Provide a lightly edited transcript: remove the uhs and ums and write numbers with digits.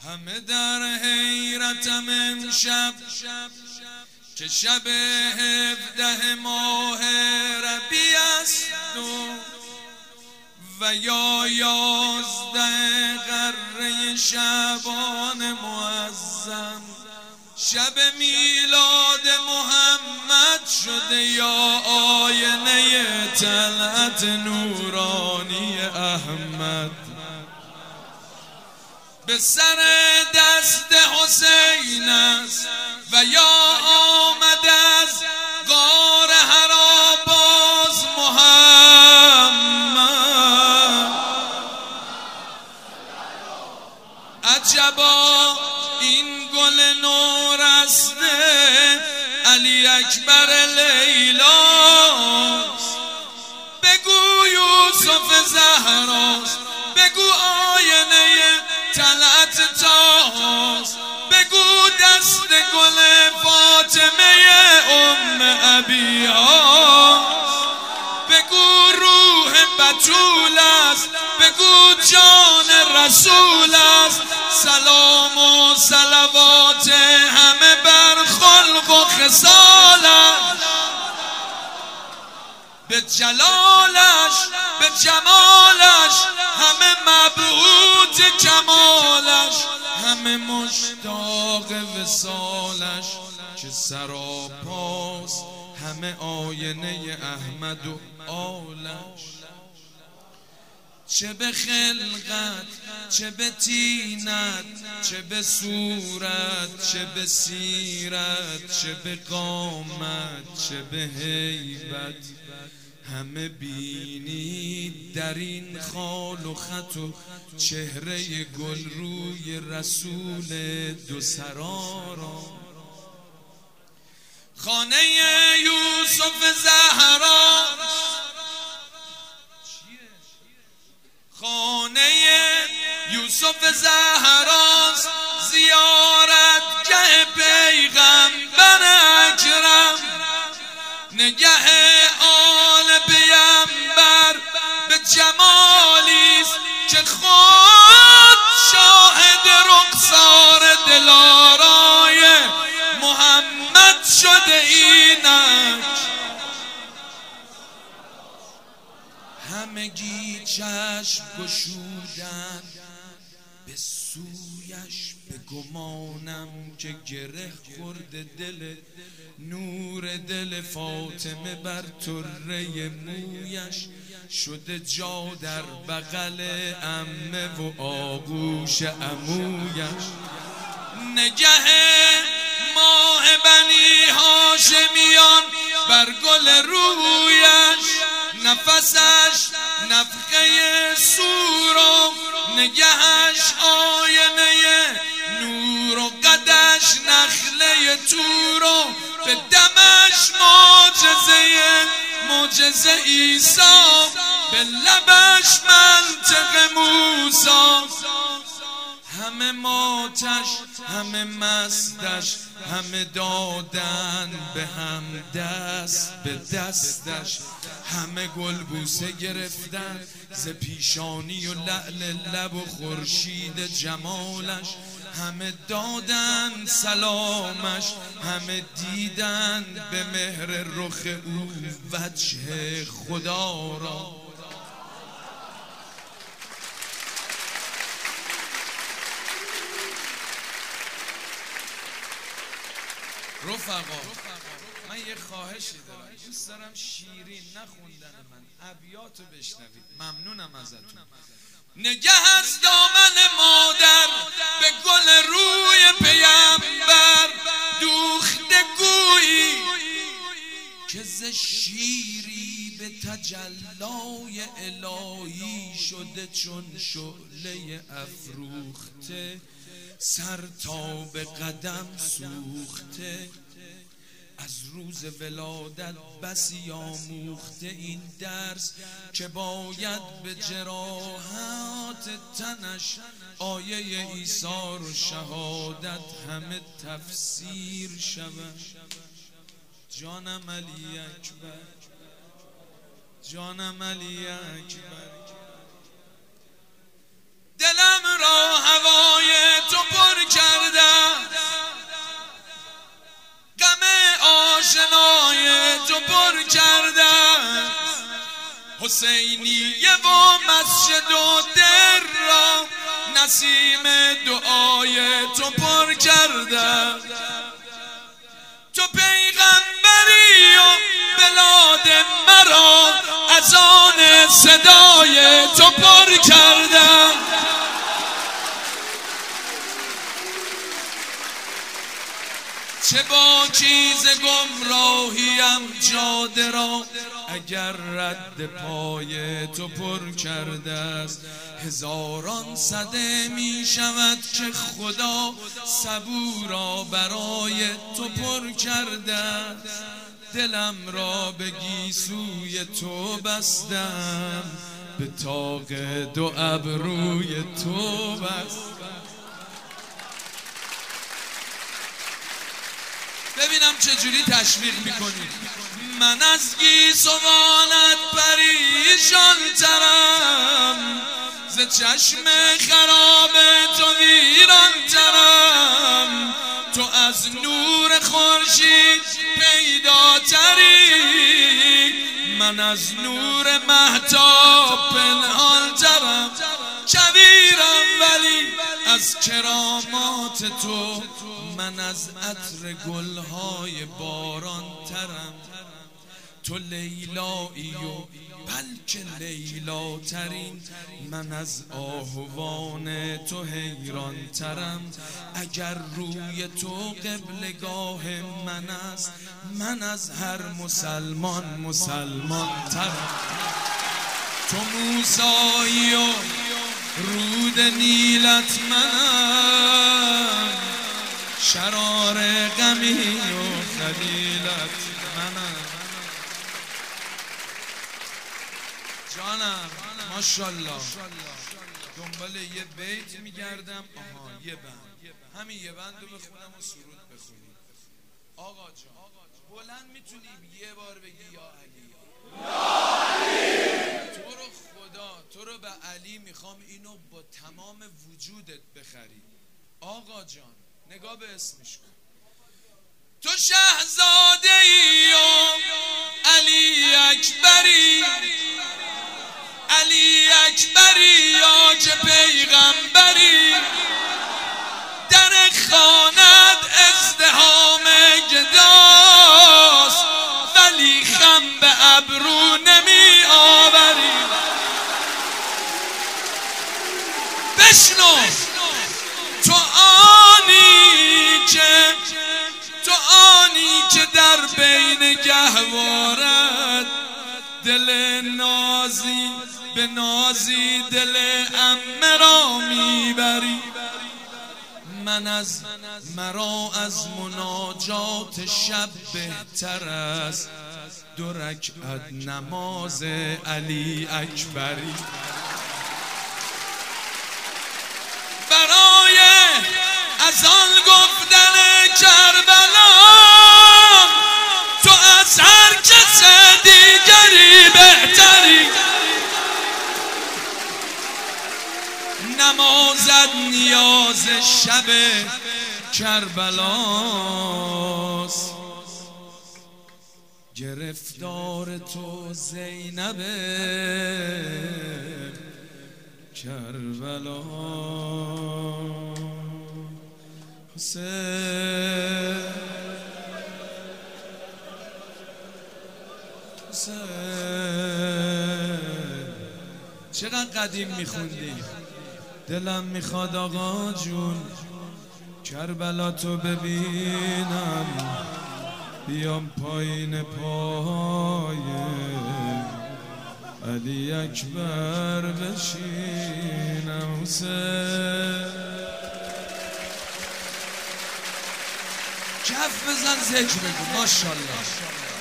همه در حیرتم امشب که شب 17 ماه ربیع است و یا 11 غره شعبان معظم. شب میلاد محمد شده یا آینه طلعت نورانی احمد. به سر دست حسین است و یا آمد از غار حرا باز محمد. عجبا این گل نورسته علی اکبر لیلاست. بگو یوسف زهراست، بگو آینه طلعت تاست، بگو دست گل فاطمه ام ابیهاست، بگو روح بتول است، بگو جان رسول است. سلام و صلوات همه بر خلق و خصالش، به جلالش به جمالش همه مبهوت کمالش، همه مشتاق وصالش که سراپاست همه آینه احمد و آلش. چه به خلقت چه به طینت چه به صورت چه به سیرت چه به قامت چه به هیبت، همه بینید در این خال و خط و چهره گل روی رسول دو سرا را. خانه یوسف زهرا، خانه یوسف زهراست، زیارتگه پیغمبر اکرم، نگه آل پیامبر به جمالیست که خود شاهد رخسار دلارای محمد شده اینک. همگی چشم گشودن به سویش، به گمانم که گره خورده دل نور دل فاطمه بر طره مویش، شده جا در بغل عمه و آغوش عمویش. نگه ماه بنی هاشمیان بر گل رویش، نفسش نفخه سور و نگهش آینه نور و قدش نخله تور و به دمش معجزه عیسی، به لبش منطق موسی. همه ماتش همه مستش همه دادن به هم دست به دستش، همه گل بوسه گرفتن ز پیشانی و لعل لب و خورشید جمالش، همه دادن سلامش، همه دیدن به مهر رخ او وجه خدا را. رفقا من یه خواهشی دارم، دوست دارم شیرین نخوندن من ابیاتو بشنوید، ممنونم ازتون. نگه از دامن مادر به گل روی پیامبر دوخته گویی که ز شیری به تجلای الهی شده چون شعله افروخته، سر تا به قدم سوخته. از روز ولادت بسی آموخته این درس که باید به جراحات تنش آیه عیسی و شهادت همه تفسیر شود. جانم علی اکبر، جانم علی اکبر، دلم را هوای تو حسینیه و مسجد و در را نسیم دعای تو پر کرده. تو پیغمبری و بلاد مرا از آن صدای تو پر کرده. چه با چیز گمراهیم جاده را اگر رد پای تو پر کرده است. هزاران صده می شود که خدا صبورا برای تو پر کرده است. دلم را به گیسوی تو بستم، به طاق دو ابروی تو بستم. ببینم چجوری تشویق میکنی. من از گیسوانت پریشان ترم، ز چشم خراب تو ویران ترم. تو از نور خورشید پیداتری، من از نور مهتاب پنهان ترم. کبیرم ولی از کرامات تو، من از عطر گلهای باران ترم. تو لیلایی و بلکه لیلا ترین، من از آهوان تو حیران ترم. اگر روی تو قبلگاه من است، من از هر مسلمان ترم. تو موسایی و رود نیلت منم، شرار غمی و خلیلت منم. جانم ماشالله. دنبال یه بیت میگردم. یه بند، همین یه بند رو بخونم و سرود بخونیم. آقا جان بلند میتونیم یه بار بگی یا علی؟ یا علی. تو رو خدا، تو رو به علی میخوام اینو با تمام وجودت بخری. آقا جان نگاه به اسمش کن. تو شهزاده ای و علی اکبری، علی اکبری یا که پیغمبری. در خانت ازدحام گداست، ولی خم به ابرو نمی آوری. بشنو تو آنی که در بین گهوارت دل نازی به نازی دل عمه را میبری. مرا از مناجات شب بهتر است، 2 رکعت نماز علی اکبری. برای از آن گفتن کربلا، تو از هر کس دیگری بهتری. نمازت نیاز شب کربلاست، گرفتار تو زینب کربلا. حسین چقدر قدیم میخوندی. دلم میخواد آقا جون کربلا تو ببینم، بیام پایین پای علی اکبر بشینم. حسین کف بزن ذکر بگو ماشالله.